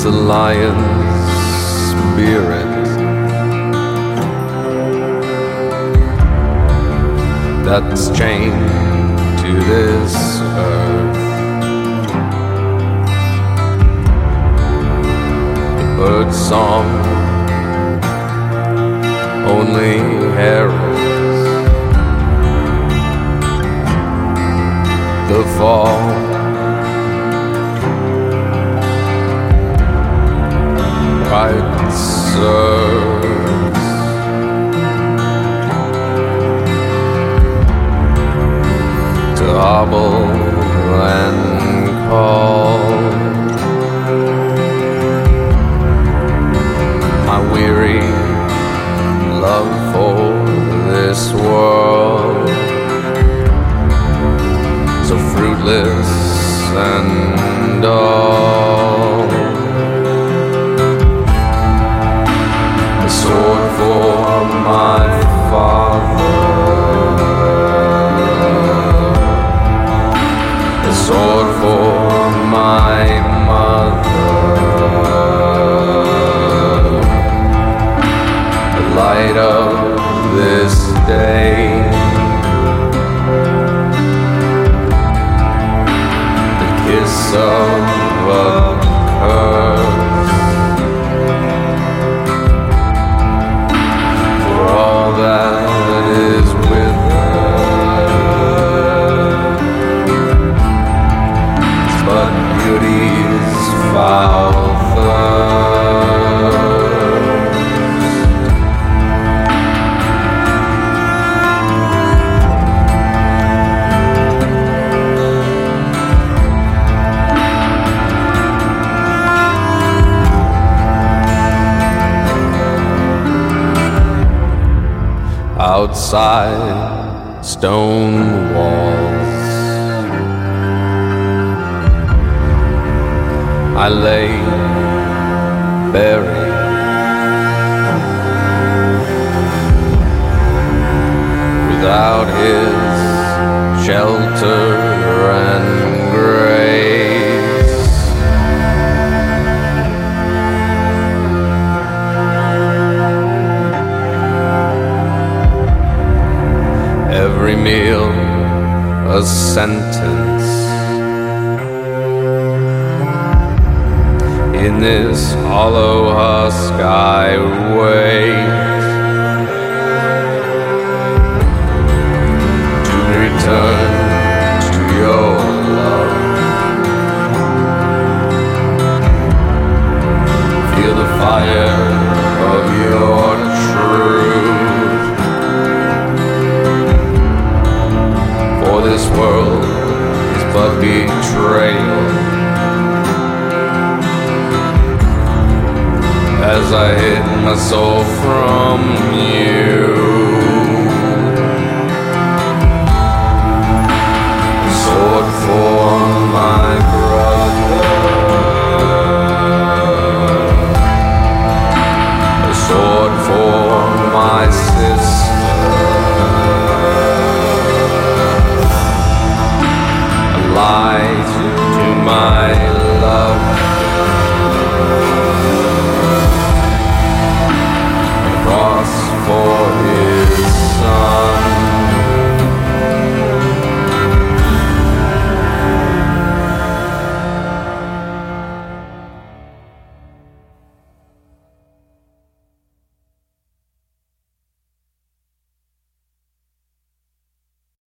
It's a lion's spirit that's chained to this earth. The bird song only heralds the fall. Right serves to hobble and call my weary love for this world, so fruitless and dull. A sword for my father, a sword for my mother, the light of this day, the kiss of a curse, for all that is withered, but beauty's foul thirst. Outside stone walls I lay buried, without his shelter and grace. Every meal a sentence in this hollow husk I wait to return to your love. Feel the fire of your truth. For this world is but betrayal, as I hid my soul from you.